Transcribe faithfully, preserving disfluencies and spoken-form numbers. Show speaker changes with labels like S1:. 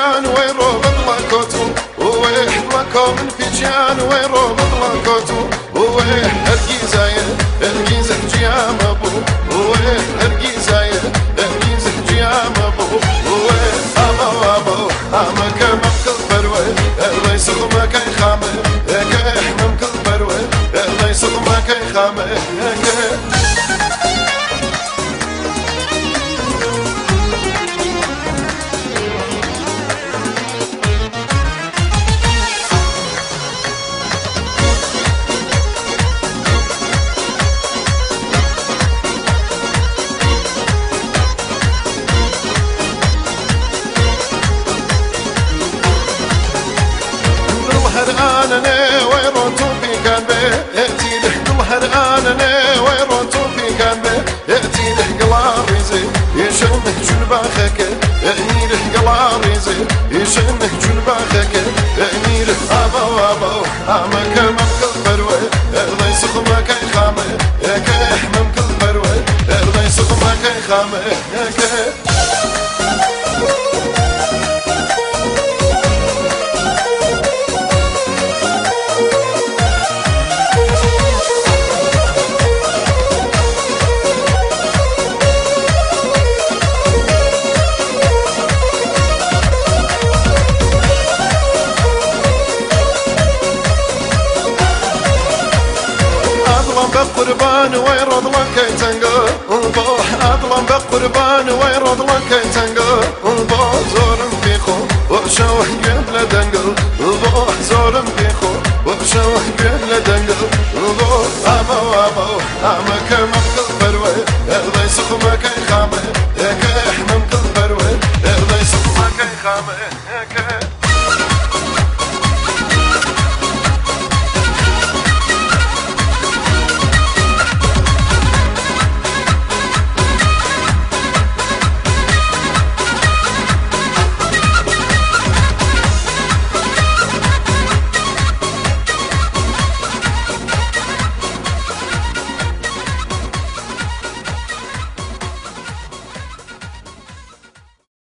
S1: فيجان ويروب لكوتو ويه لكو من فيجان ويروب لكوتو ويه هرقيزايا هرقيزة جيام ابو ويه هرقيزايا هرقيزة جيام ابو ويه ابو ابو اما كمم كل بروي الله يسلمك كي خامه كيحمم كل بروي الله يسلمك كي خامه أنا ويروتو في كان به يأتي له ظهر أنا ويروتو في كان به يأتي له قلاريزي يشنه جنباخك يأني له قلاريزي يشنه جنباخك يأني له أبو أبو أما كمم كل بروي الله يسخمك كي خامه كيحمم كل بروي الله يسخمك كي خامه بقربان ويرض لك تنقل بوح أظلم بقربان ويرض لك تنقل